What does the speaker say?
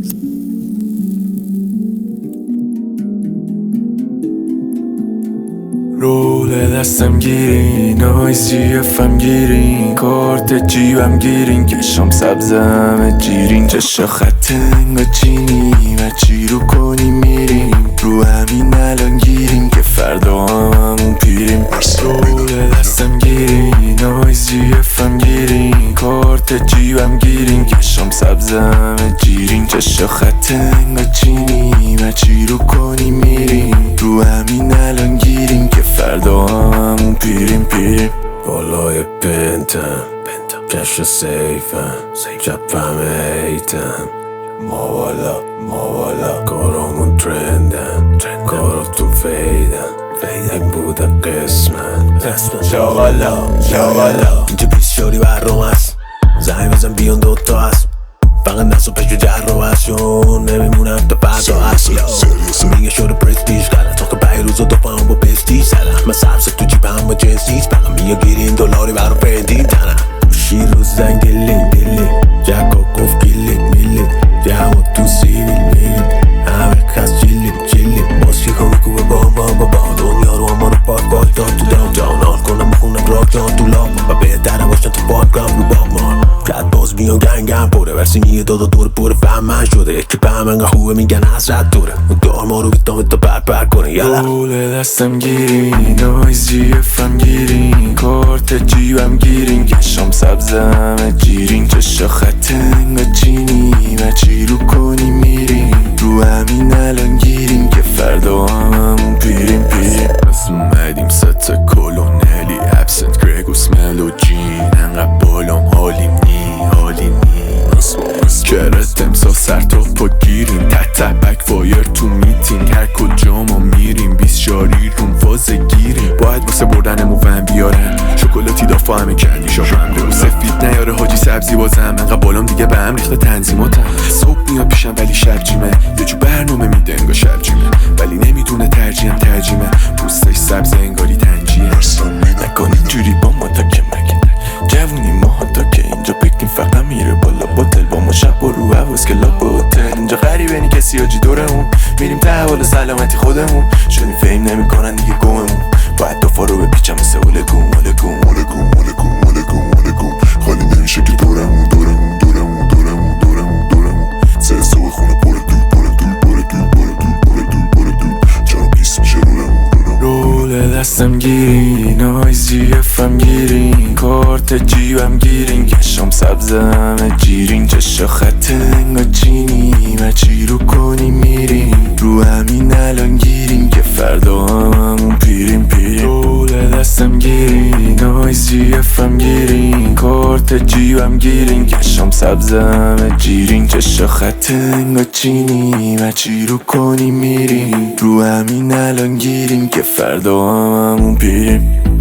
رول دستم گیرین، نایزی افم گیرین، کارت جیبم گیرین، کشم سبزم جیرین، چشا خط انگا چینی و چی رو کنی میریم، رو همین الان گیریم که فردا هممون پیریم. رول دستم گیرین، نایزی افم گیرین، کارت جیبم گیرین، کشم سبزم جیرین، چشا خط انگا چینی و چی رو کنی میریم، رو همین الان گیریم که فردا هممون پیریم. بالای پنتم کش سیفم چپم ایتم ما بالا کارامون ترندم کارا تو فیدم این بوده قسمت شاغالا اینجا 20 شوری برام هست زنگ بزن بیان دوتا هست فقط نسو پشت جر رو هست چون نمیمونم تا فردا هست میگه شده پرستیج کردن تا که 5 روز و 2 پاهم با پستیج زدن من سبز تو جیبم با جنس نیست فقط میگه گیرین دلاری برام پرندین تنم گوشی رو زنگ دلی جکا گفت میلی جمع تو سیویل همه کس چیلی باسی کنه کوبه با دنیا رو اما رو پاک داد تو دام حال کنم بخونم راک داد تو لاب و بهتره باشن تو پاکرام رو باب مان کت باز میان گنگم پره ورسینیه دادا دور پره فهمن شده یکی پهم انگه خوبه میگن حضرت دوره دار ما رو بیتام تا پر کنه یالا رول دستم گیرین، نایزی افم گیرین، کارت جیبم گیرین، کشم سبزم جیرین، چشا خط انگا چینی و چی رو کنی میریم، رو همین الان گیریم که فردا هممون پیریم. پس اومدیم ستا کلونلی ابسنت گرگوس ملوجین انقدر بالام حالی نی کرت امسا سر تا پا گیریم تحت بک فایر تو میتینگ هر کجا ما میریم 20 شاری روم فاز گیریم باید واسه بردنمو ون بیارن شکلاتی دافا همه کردی شام رو سفید نیاره حاجی سبزی بازم انقدر بالام دیگه به هم ریخته تنظیماتم صبح میاد پیشم ولی شب جیمه یه جو برنامه میده انگار شب جیمه ولی نمیدونه ترجیحم پوستش سبز انگاری تنجیه نکن اینجوری با ما تا که مگه جوونی ما تا که اینجا بکنیم فقط میره بالا باتل با ما شب و رو حواز که لاب هتل اینجا غریبه نی کسی آجی دورمون میریم تحوال سلامتی خودمون شدیم فهم نمیکنن دیگه گممون باید دفا رو بپیچم مثل ولگون خالی نمیشه که دورمون سه صبح خونه پر دور چرا بیس میشه رول دستم گیرین، نایزی افم گیرین، کارت جیبم گیرین، کشم سبزم جیرین، چشا خط انگا چینی و چی رو کنی میریم، رو همین الان گیریم که فردا هممون پیریم. رول دستم گیرین، نایزی افم گیرین، کارت جیبم گیرین، کشم سبزم جیرین، چشا خط انگا چینی و چی رو کنی میریم، رو همین الان گیریم که فردا هممون پیریم.